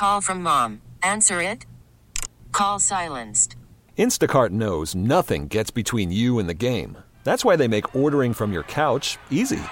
call from mom. Answer it. Call silenced. Instacart knows nothing gets between you and the game. That's why they make ordering from your couch easy.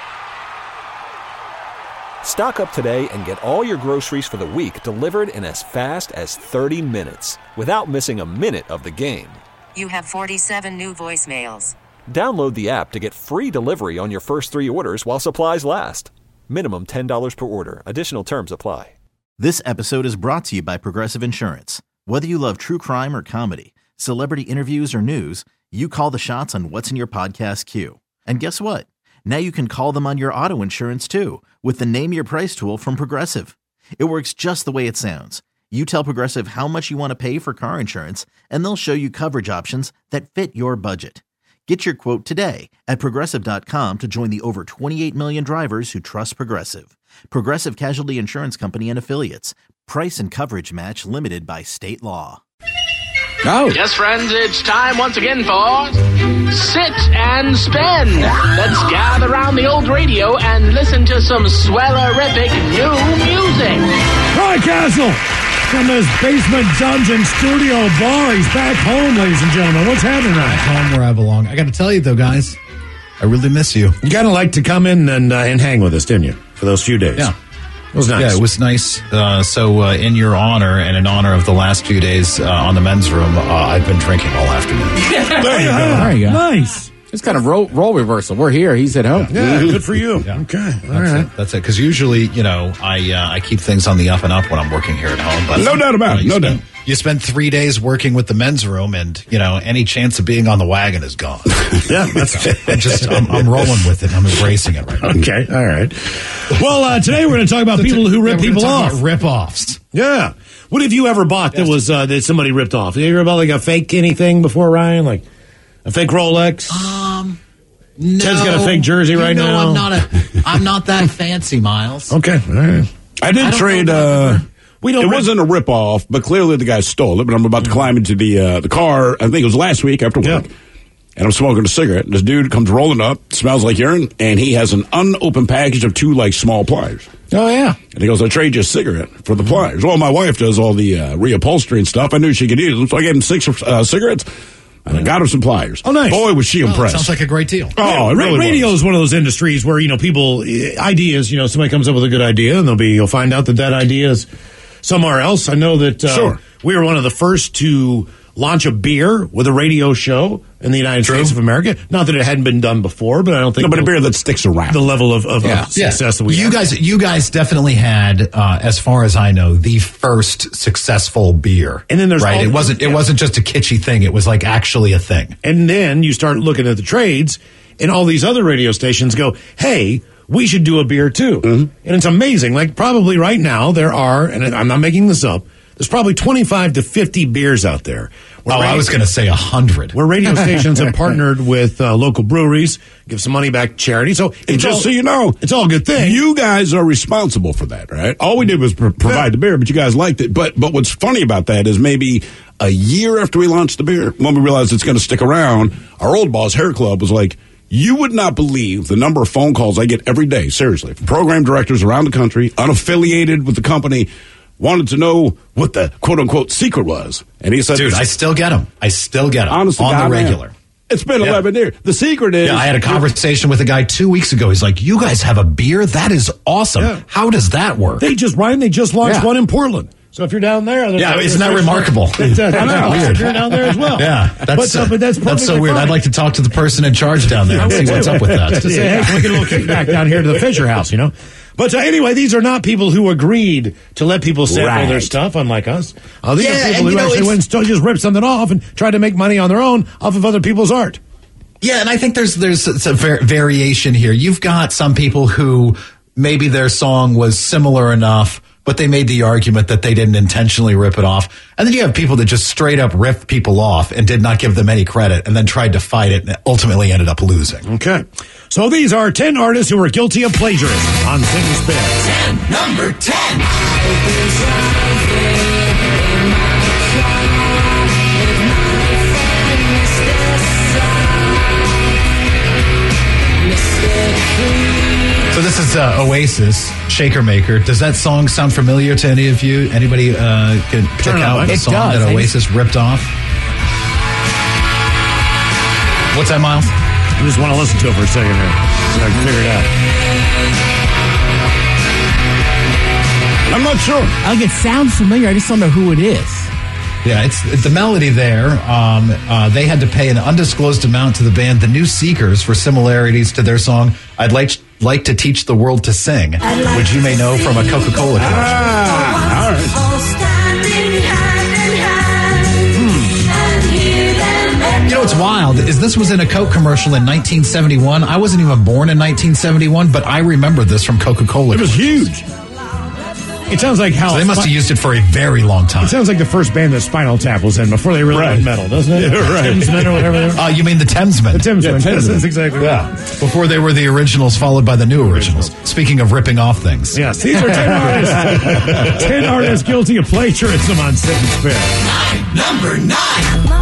Stock up today and get all your groceries for the week delivered in as fast as 30 minutes without missing a minute of the game. You have 47 new voicemails. Download the app to get free delivery on your first 3 orders while supplies last. Minimum $10 per order. Additional terms apply. This episode is brought to you by Progressive Insurance. Whether you love true crime or comedy, celebrity interviews or news, you call the shots on what's in your podcast queue. And guess what? Now you can call them on your auto insurance too with the Name Your Price tool from Progressive. It works just the way it sounds. You tell Progressive how much you want to pay for car insurance, and they'll show you coverage options that fit your budget. Get your quote today at Progressive.com to join the over 28 million drivers who trust Progressive. Progressive Casualty Insurance Company and Affiliates. Price and coverage match limited by state law. Oh. Yes, friends, it's time once again for Sit and Spin. Let's gather around the old radio and listen to some swellerific new music. Roy Castle from his basement dungeon studio bar. He's back home, ladies and gentlemen. What's happening right? Home where I belong. I got to tell you, though, guys, I really miss you. You kind of like to come in and hang with us, didn't you, for those few days? Yeah. It was nice. Yeah, it was nice. So in your honor and in honor of the last few days on the men's room, I've been drinking all afternoon. There you go. There you go. Nice. It's kind of role reversal. We're here. He's at home. Yeah, good for you. Yeah. Okay. All right. That's it. Because usually, I keep things on the up and up when I'm working here at home. But No doubt about it. No doubt. You spend 3 days working with the men's room, and any chance of being on the wagon is gone. Yeah, that's I'm rolling with it. I'm embracing it right now. Okay. All right. Well, today we're going to talk about people who rip people off. Rip-offs. Yeah. What have you ever bought that was that somebody ripped off? Have you ever bought like a fake anything before, Ryan? Like a fake Rolex? No. Ted's got a fake jersey right now. I'm not that fancy, Miles. Okay. All right. I did trade. It wasn't a rip-off, but clearly the guy stole it. But I'm about to climb into the car. I think it was last week after work. Yeah. And I'm smoking a cigarette. This dude comes rolling up, smells like urine, and he has an unopened package of 2 small pliers. Oh, yeah. And he goes, I trade you a cigarette for the pliers. Well, my wife does all the reupholstery and stuff. I knew she could use them, so I gave him 6 cigarettes, and I got her some pliers. Oh, nice. Boy, was she impressed. Sounds like a great deal. Oh, it really radio was. is one of those industries where, people, ideas, somebody comes up with a good idea, and you'll find out that idea is somewhere else. I know that Sure. we were one of the first to launch a beer with a radio show in the United States of America. Not that it hadn't been done before, but I don't think... No, but a beer that sticks around. The level of success that we had. You guys definitely had, as far as I know, the first successful beer. And then there's right. It wasn't just a kitschy thing. It was like actually a thing. And then you start looking at the trades, and all these other radio stations go, hey, we should do a beer too. Mm-hmm. And it's amazing. Like probably right now there are, and I'm not making this up, there's probably 25 to 50 beers out there. I was going to say 100. Where radio stations have partnered with local breweries, give some money back to charity. So so you know, it's all a good thing. You guys are responsible for that, right? All we did was provide the beer, but you guys liked it. But what's funny about that is maybe a year after we launched the beer, when we realized it's going to stick around, our old boss, Hair Club, was like, you would not believe the number of phone calls I get every day, seriously, from program directors around the country, unaffiliated with the company, wanted to know what the quote-unquote secret was. And he said... Dude, I still get them. Honestly, on the regular. Man, it's been 11 years. The secret is... Yeah, I had a conversation with a guy 2 weeks ago. He's like, you guys have a beer? That is awesome. Yeah. How does that work? They just launched one in Portland. So if you're down there... isn't that remarkable? I know. If you're down there as well. Yeah, that's so weird. Fine. I'd like to talk to the person in charge down there and see what's up with that. To say, hey, can we get a little kickback down here to the Fisher House, But anyway, these are not people who agreed to let people sample their stuff, unlike us. These are people who actually went and just ripped something off and tried to make money on their own off of other people's art. Yeah, and I think there's a variation here. You've got some people who maybe their song was similar enough, but they made the argument that they didn't intentionally rip it off. And then you have people that just straight up ripped people off and did not give them any credit and then tried to fight it and ultimately ended up losing. Okay. So these are 10 artists who are guilty of plagiarism on Sit and Spin. Number 10. So this is Oasis, Shaker Maker. Does that song sound familiar to any of you? Anybody could pick out the song that Oasis ripped off? What's that, Miles? I just want to listen to it for a second here so I can figure it out. I'm not sure. Like, it sounds familiar. I just don't know who it is. Yeah, it's the melody there. They had to pay an undisclosed amount to the band The New Seekers for similarities to their song "I'd like to Teach the World to Sing," which you may know from a Coca-Cola commercial. All right. You know what's wild is this was in a Coke commercial in 1971. I wasn't even born in 1971, but I remember this from Coca-Cola. It was huge. It sounds like how... So they must have used it for a very long time. It sounds like the first band that Spinal Tap was in before they really went metal, doesn't it? Yeah, right. Thamesmen or whatever they were. You mean the Thamesmen? The Thamesmen. Yeah, Thamesmen. That's exactly right. Before they were the originals, followed by the new originals. Speaking of ripping off things. Yes, these are 10 artists. 10 artists guilty of plagiarism on Sit and Spin. Number 9. My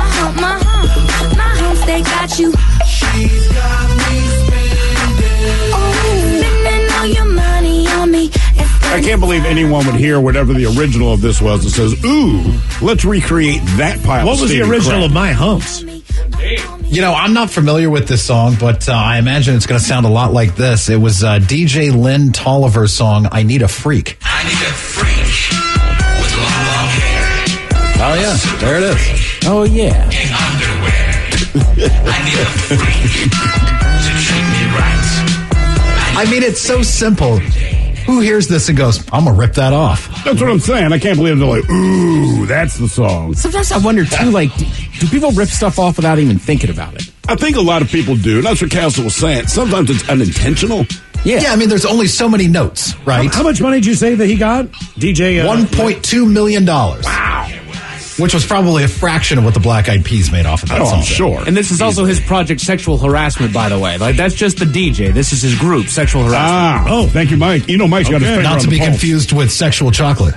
humps, they got you. She's got me spending. Oh, spending all your money on me. I can't believe anyone would hear whatever the original of this was that says, ooh, let's recreate that pile What of was the steaming original crap. of My Humps? You know, I'm not familiar with this song, but I imagine it's going to sound a lot like this. It was DJ Lynn Tolliver's song, "I Need a Freak." I need a freak with long hair. Oh, yeah. There it is. Oh, yeah. In underwear. I need a freak to treat me right. I mean, it's so simple. Who hears this and goes, I'm going to rip that off? That's what I'm saying. I can't believe they're like, ooh, that's the song. Sometimes I wonder, too, like, do people rip stuff off without even thinking about it? I think a lot of people do. And that's what Castle was saying. Sometimes it's unintentional. Yeah, I mean, there's only so many notes, right? How much money did you say that he got? DJ? $1.2 million. Wow. Which was probably a fraction of what the Black Eyed Peas made off of that song. I'm sure. And this is also his project, Sexual Harassment, by the way. Like, that's just the DJ. This is his group, Sexual Harassment. Oh, thank you, Mike. You know Mike's got his finger Not on to the be pulse. confused with Sexual Chocolate.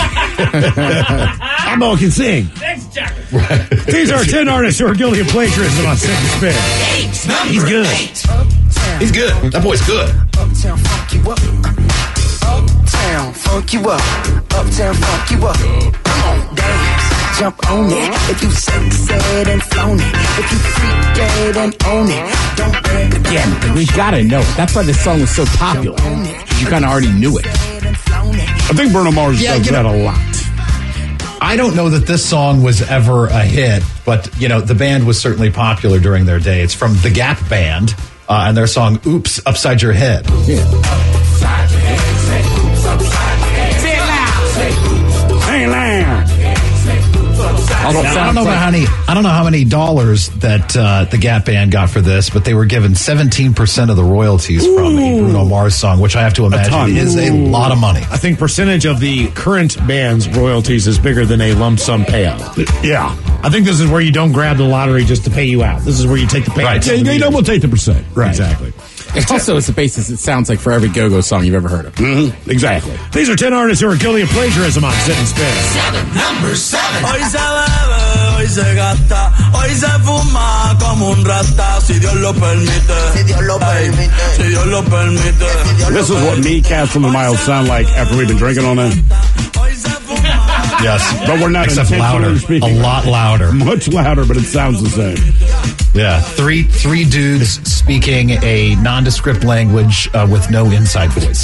I'm all can sing. These are 10 artists who are guilty of plagiarism on Sit and Spin. He's good. He's good. That boy's good. Uptown funk you up. Uptown funk you up. Uptown funk you up. Come on, dance. Jump on it. If you said and flown it. If you freak dead and own it. Don't brag. Again, we gotta know it. That's why this song was so popular. You kind of already knew it. I think Bruno Mars does that a lot. I don't know that this song was ever a hit, but, you know, the band was certainly popular during their day. It's from the Gap Band and their song, Oops, Upside Your Head. Yeah. Upside your head. Say oops upside your head. Say it loud. Say oops. Hey, loud. I don't know how many dollars that the Gap Band got for this, but they were given 17% of the royalties from a Bruno Mars song, which I have to imagine is a lot of money. I think percentage of the current band's royalties is bigger than a lump sum payout. Yeah. I think this is where you don't grab the lottery just to pay you out. This is where you take the payout. Right. Yeah, you know, we'll take the percent. Right. Exactly. It's also it's the basis it sounds like for every go-go song you've ever heard of. Mm-hmm. Exactly. These are 10 artists who are guilty of plagiarism on Sit and Spin. Number 7. Hoy se bebe, hoy se gasta, hoy se fuma como un rata, si Dios lo permite. Si Dios lo permite. Si Dios lo permite. This is what me, Castle, and Miles sound like after we've been drinking on it. Yes. But we're not Except intentionally louder. speaking. A lot louder. Much louder, but it sounds the same. Yeah. Three dudes speaking a nondescript language with no inside voice.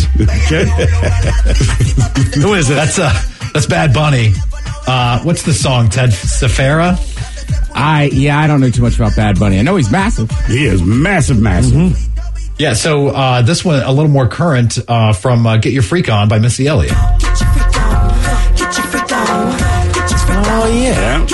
Who is it? That's Bad Bunny. What's the song, Ted? Safara? I don't know too much about Bad Bunny. I know he's massive. He is massive. Mm-hmm. Yeah, so this one a little more current from Get Your Freak On by Missy Elliott. Oh, yeah.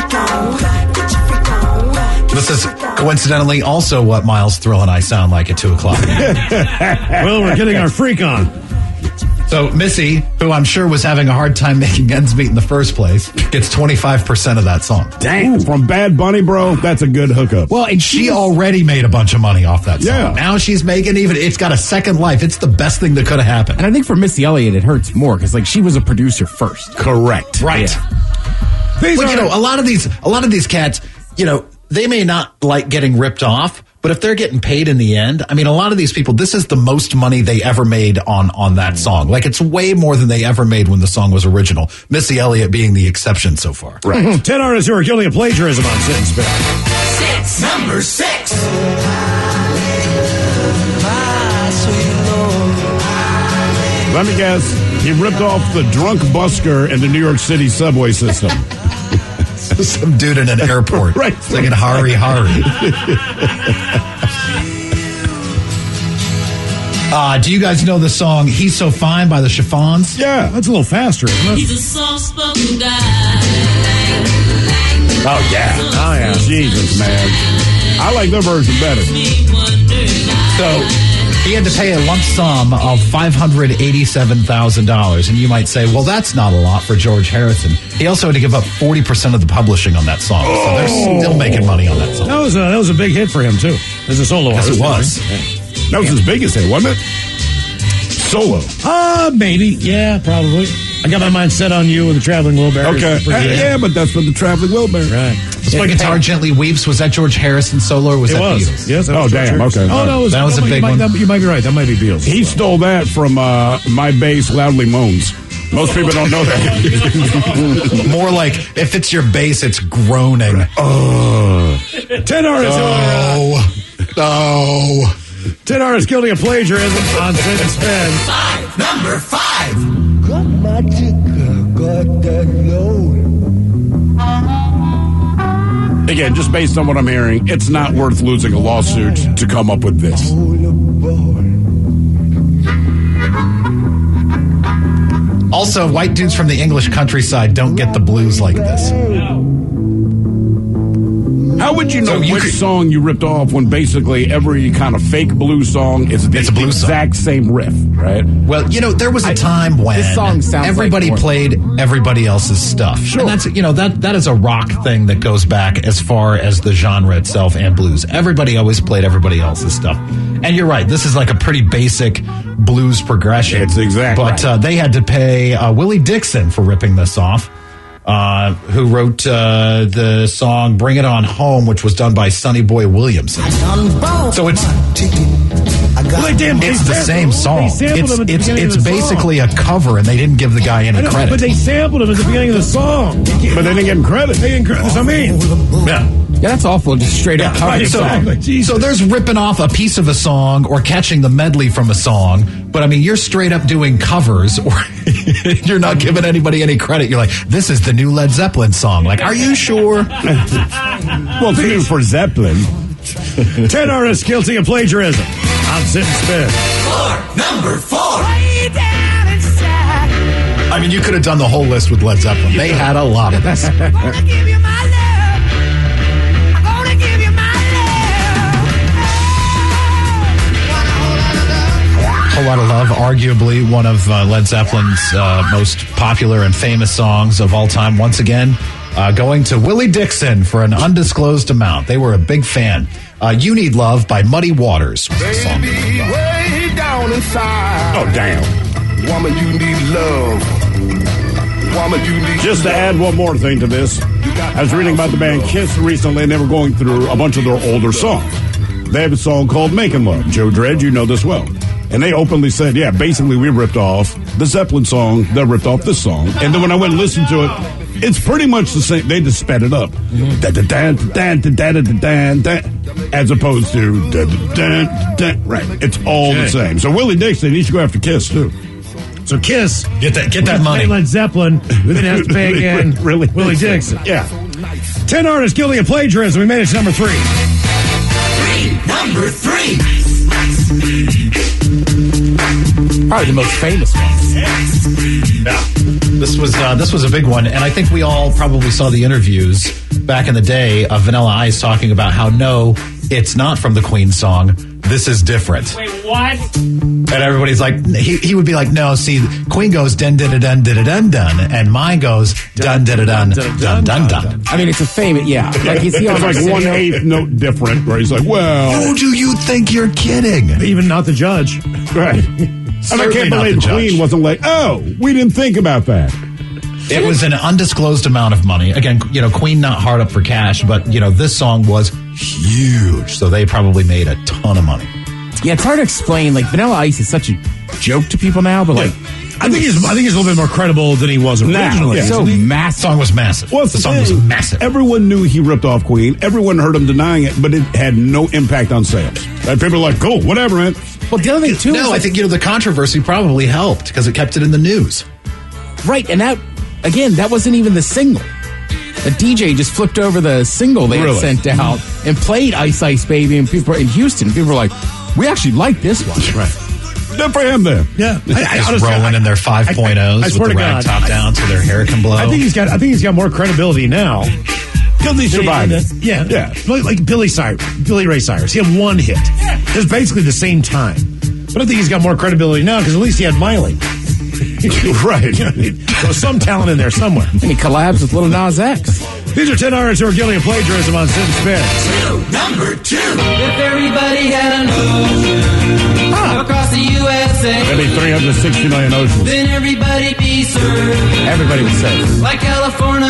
This is coincidentally also what Miles Thrill and I sound like at 2 o'clock. Well, we're getting our freak on. So Missy, who I'm sure was having a hard time making ends meet in the first place, gets 25% of that song. Dang. From Bad Bunny, bro, that's a good hookup. Well, and she already made a bunch of money off that song. Yeah. Now she's making it's got a second life. It's the best thing that could have happened. And I think for Missy Elliott, it hurts more because, like, she was a producer first. Correct. Right. These Well, are- you know, a lot of these cats, you know, they may not like getting ripped off, But if they're getting paid in the end, I mean, a lot of these people, this is the most money they ever made on that song. Like, it's way more than they ever made when the song was original. Missy Elliott being the exception so far. Right. 10 artists who are guilty of plagiarism on Sit and Spin. Number 6. Let me guess. He ripped off the drunk busker in the New York City subway system. Some dude in an airport. Right. Singing Hari Hari. Do you guys know the song He's So Fine by the Chiffons? Yeah, that's a little faster, isn't it? He's a soft-spoken guy. Oh, yeah. Oh, yeah. Jesus, man. I like their version better. So he had to pay a lump sum of $587,000. And you might say, well, that's not a lot for George Harrison. He also had to give up 40% of the publishing on that song. So they're still making money on that song. That was a big hit for him, too, as a solo Yes, artist. it was. That was his biggest hit, wasn't it? Solo. Maybe. Yeah, probably. I got my mind set on you with the Traveling Wilburys. Okay. Yeah, but that's for the Traveling Wilburys. Right. My Guitar Gently Weeps, was that George Harrison solo or was that was. Beatles? Yes. Oh, damn. Okay. Oh, no. That was a big one. You might be right. That might be Beatles. He stole that from My Bass Loudly Moans. Most people don't know that. More like, if it's your bass, it's groaning. 10 artists. Oh. 10 artists guilty of plagiarism on Sit and Spin. Number 5. Got magic, got that load. Again, just based on what I'm hearing, it's not worth losing a lawsuit to come up with this. Also, white dudes from the English countryside don't get the blues like this. How would you know which song you ripped off when basically every kind of fake blues song is the exact same riff, right? Well, there was a time when this song sounds everybody like played everybody else's stuff. Sure. And that's, that is a rock thing that goes back as far as the genre itself and blues. Everybody always played everybody else's stuff. And you're right, this is like a pretty basic blues progression. It's exactly But right. they had to pay Willie Dixon for ripping this off. Who wrote the song "Bring It On Home," which was done by Sonny Boy Williamson. So it's the same song. It's basically a cover, and they didn't give the guy any credit. But they sampled him at the beginning of the song. But they didn't give him credit. They didn't credit. That's what I mean. Yeah. Yeah, that's awful. Just straight up cover the song. So there's ripping off a piece of a song or catching the medley from a song. But I mean, you're straight up doing covers, or you're not giving anybody any credit. You're like, this is the new Led Zeppelin song. Like, are you sure? Well, it's new for Zeppelin. 10 artists guilty of plagiarism on Sit and Spin. Number 4. I mean, you could have done the whole list with Led Zeppelin. They had a lot of this. Whole Lot of Love, arguably one of Led Zeppelin's most popular and famous songs of all time. Once again, going to Willie Dixon for an undisclosed amount. They were a big fan. You Need Love by Muddy Waters. Baby, way down inside. Oh, damn. Woman, you need love. Woman, you need Just to add one more thing to this, I was reading about the band Kiss recently, and they were going through a bunch of their older songs. They have a song called Making Love. Joe Dredd, you know this well. And they openly said, yeah, basically we ripped off the Zeppelin song that ripped off this song. And then when I went and listened to it, it's pretty much the same. They just sped it up. As opposed to right. It's all the same. So Willie Dixon, he should go after Kiss too. So Kiss, get that money. Led Zeppelin, we didn't have to pay again. Really? Willie Dixon. Yeah. 10 artists guilty of plagiarism. We made it to number 3. Number 3. Probably the most famous one. Yeah. This was a big one, and I think we all probably saw the interviews back in the day of Vanilla Ice talking about how no, it's not from the Queen song. This is different. Wait, what? And everybody's like, he would be like, no, see, Queen goes dun dun dun dun dun dun, and mine goes dun dun dun dun dun dun dun. I mean, it's a famous, yeah. Like, is he on It's like 1/8 note different, where he's like, well. Who do you think you're kidding? Even not the judge. Right. And I can't believe Queen wasn't like, oh, we didn't think about that. It was an undisclosed amount of money. Again, Queen not hard up for cash, but, this song was huge. So they probably made a ton of money. Yeah, it's hard to explain. Like, Vanilla Ice is such a joke to people now, but I think he's a little bit more credible than he was originally. So massive. The song was massive. Well, the song was massive. Everyone knew he ripped off Queen. Everyone heard him denying it, but it had no impact on sales. People are like, cool, whatever, man. Well, the other thing, too... No, I think, the controversy probably helped because it kept it in the news. Right, and that, again, that wasn't even the single. The DJ just flipped over the single they had sent out and played Ice Ice Baby, and people in Houston, people were like, we actually like this one. Right. Good for him, then. Yeah. Just rolling in their 5.0s with the rag top down so their hair can blow. I think he's got more credibility now. Because he survived it. Yeah. Like Billy Ray Cyrus. He had one hit. It was basically the same time. But I think he's got more credibility now because at least he had Miley. Right. So some talent in there somewhere. And he collabs with Lil Nas X. These are 10 artists who are guilty of plagiarism on Sid Spins. Number 2. If everybody had an ocean across the USA, that'd be 360 million oceans. Then everybody'd be served. Everybody would say. Like California,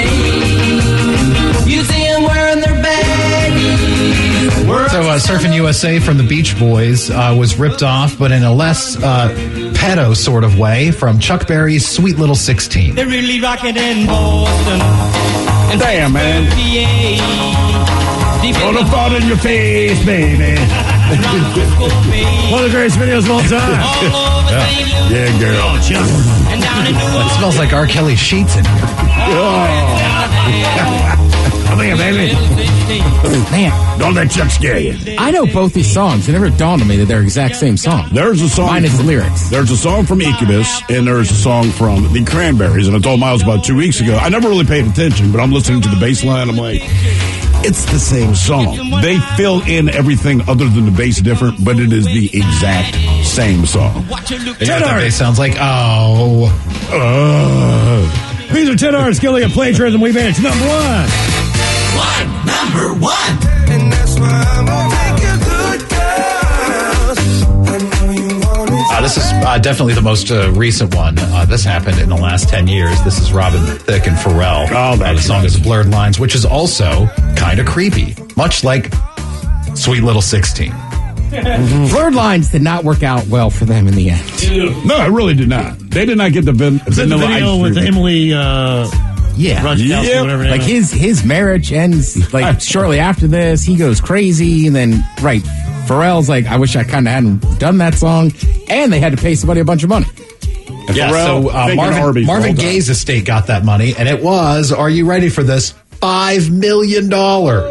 you see them wearing their baggies. So Surfing USA from the Beach Boys was ripped off, but in a less pedo sort of way from Chuck Berry's Sweet Little 16. They're really rocking in Boston. Damn, man. Gonna fall in your face, baby. One of the greatest videos of all time. Yeah, girl. It smells like R. Kelly sheets in here. Come here, baby. Man. Don't let Chuck scare you. I know both these songs. It never dawned on me that they're exact same song. There's a song. Minus the lyrics. There's a song from Incubus, and there's a song from the Cranberries. And I told Miles about 2 weeks ago. I never really paid attention, but I'm listening to the bass line. I'm like, it's the same song. They fill in everything other than the bass different, but it is the exact same song. You know what that bass sounds like? These are 10 artists guilty of plagiarism. We made it to number 1. Number 1. And that's why I'm gonna make you good girls. I know you want it. This is definitely the most recent one. This happened in the last 10 years. This is Robin Thicke and Pharrell. The song is Blurred Lines, which is also kind of creepy, much like Sweet Little 16. Blurred Lines did not work out well for them in the end. No, it really did not. They did not get the Vanilla video Ice with Emily... whatever. Like his marriage ends like shortly after this. He goes crazy, and then Pharrell's like, I wish I kind of hadn't done that song, and they had to pay somebody a bunch of money. Yeah, so Marvin Gaye's estate got that money, and it was, are you ready for this? $5 million. Wow.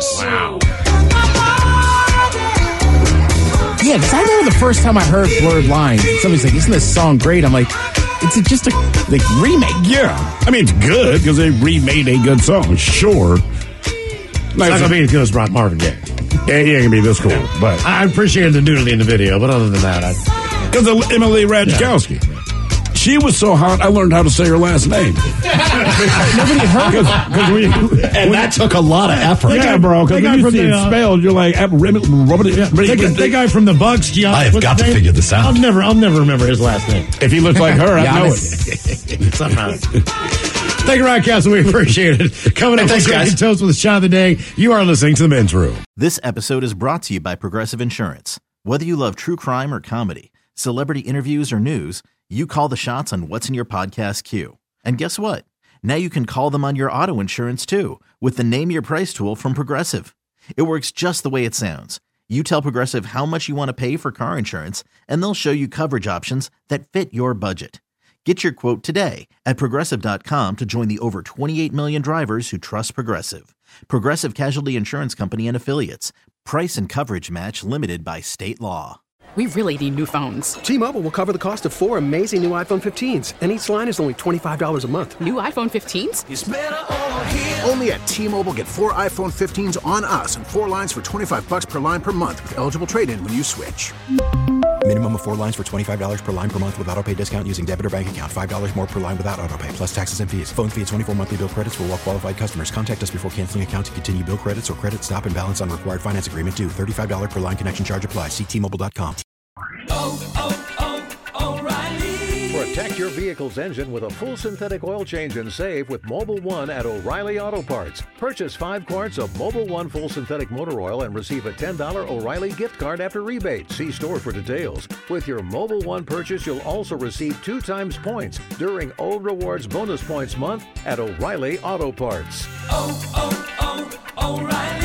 Yeah, because I remember the first time I heard Blurred Lines, and somebody's like, isn't this song great? I'm like, it's just a remake. Yeah. I mean, it's good because they remade a good song. Sure. It's not going to be as good as Marvin Gaye. Yeah, he ain't going to be this cool. But I appreciated the nudity in the video, but other than that, because of Emily Ratajkowski. Yeah. She was so hot, I learned how to say her last name. Nobody heard of it. And that took a lot of effort. Yeah, bro, because when you see it spelled, you're like, the guy from the Bugs, I have got to figure this out. I'll never remember his last name. If he looks like her, I know it. Somehow. Thank you, Rodcast. We appreciate it. Coming up, thanks, guys. Toast with the shot of the day. You are listening to The Men's Room. This episode is brought to you by Progressive Insurance. Whether you love true crime or comedy, celebrity interviews or news, you call the shots on what's in your podcast queue. And guess what? Now you can call them on your auto insurance too with the Name Your Price tool from Progressive. It works just the way it sounds. You tell Progressive how much you want to pay for car insurance, and they'll show you coverage options that fit your budget. Get your quote today at Progressive.com to join the over 28 million drivers who trust Progressive. Progressive Casualty Insurance Company and Affiliates. Price and coverage match limited by state law. We really need new phones. T-Mobile will cover the cost of 4 amazing new iPhone 15s, and each line is only $25 a month. New iPhone 15s? It's better over here. Only at T-Mobile, get 4 iPhone 15s on us and 4 lines for $25 per line per month with eligible trade-in when you switch. Minimum of 4 lines for $25 per line per month with autopay discount using debit or bank account. $5 more per line without autopay, plus taxes and fees. Phone fee at 24 monthly bill credits for well-qualified customers. Contact us before canceling account to continue bill credits or credit stop and balance on required finance agreement due. $35 per line connection charge applies. See T-Mobile.com. O'Reilly. Protect your vehicle vehicle's engine with a full synthetic oil change and save with Mobil 1 at O'Reilly Auto Parts. Purchase 5 quarts of Mobil 1 full synthetic motor oil and receive a $10 O'Reilly gift card after rebate. See store for details. With your Mobil 1 purchase, you'll also receive 2 times points during O Rewards Bonus Points Month at O'Reilly Auto Parts. O'Reilly.